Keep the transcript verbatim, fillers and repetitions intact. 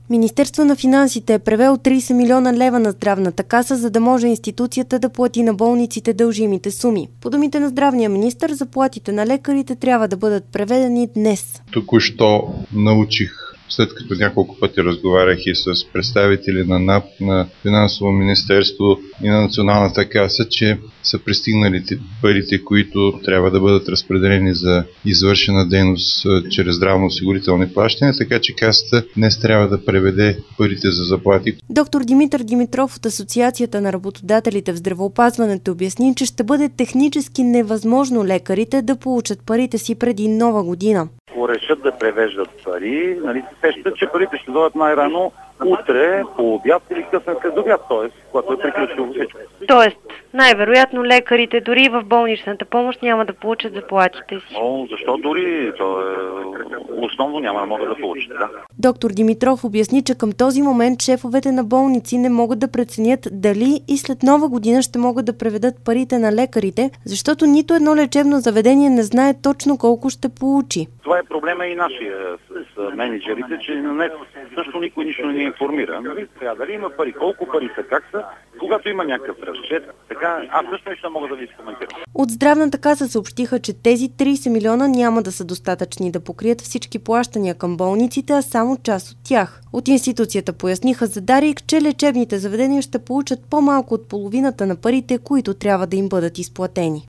Министерство на финансите е превело трийсет милиона лева на здравната каса, за да може институцията да плати на болниците дължимите суми. По думите на здравния министър, заплатите на лекарите трябва да бъдат преведени днес. Току-що научих, след като няколко пъти разговарях и с представители на НАП, на Финансово министерство и на Националната каса, че са пристигнали парите, които трябва да бъдат разпределени за извършена дейност чрез здравноосигурителни плащания, така че касата днес трябва да преведе парите за заплати. Доктор Димитър Димитров от Асоциацията на работодателите в здравеопазването обясни, че ще бъде технически невъзможно лекарите да получат парите си преди Нова година. Ако решат да превеждат пари, нали се сещат, че парите ще дойдат най-рано утре, по обяд или късен след обяд, т.е. когато е приключило всичко. Тоест, най-вероятно лекарите дори в болничната помощ няма да получат заплатите си. О, защо дори? То е... Основно няма да могат да получат, да. Доктор Димитров обясни, че към този момент шефовете на болници не могат да преценят дали и след Нова година ще могат да преведат парите на лекарите, защото нито едно лечебно заведение не знае точно колко ще получи. Това е проблема и нашия с менеджерите, че на днес също никой нищо не ни информира. Нали? Трябва дали има пари, колко пари са, как са, когато има някакъв разчет. Така, аз също нещо мога да ви коментирам. От здравната каса съобщиха, че тези трийсет милиона няма да са достатъчни да покрият всички плащания към болниците, а само част от тях. От институцията поясниха за Дарик, че лечебните заведения ще получат по-малко от половината на парите, които трябва да им бъдат изплатени.